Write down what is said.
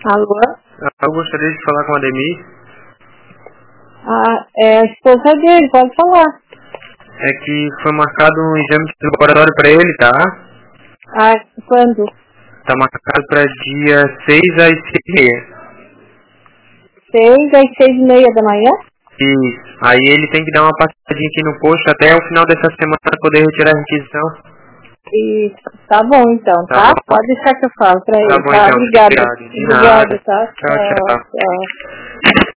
Alô? Eu gostaria de falar com a Ademir. É a esposa dele, pode falar. É que foi marcado um exame de laboratório para ele, tá? Quando? Tá marcado para dia 6 às 6h30. 6 às 6h30 da manhã? Isso. Aí ele tem que dar uma passadinha aqui no posto até o final dessa semana para poder retirar a requisição. Isso, tá bom então, tá? Tá bom. Pode deixar que eu falo pra ele, Tá bom tá? então, Obrigada. obrigado. De Obrigada, nada. tá? Tchau, tchau. Tchau.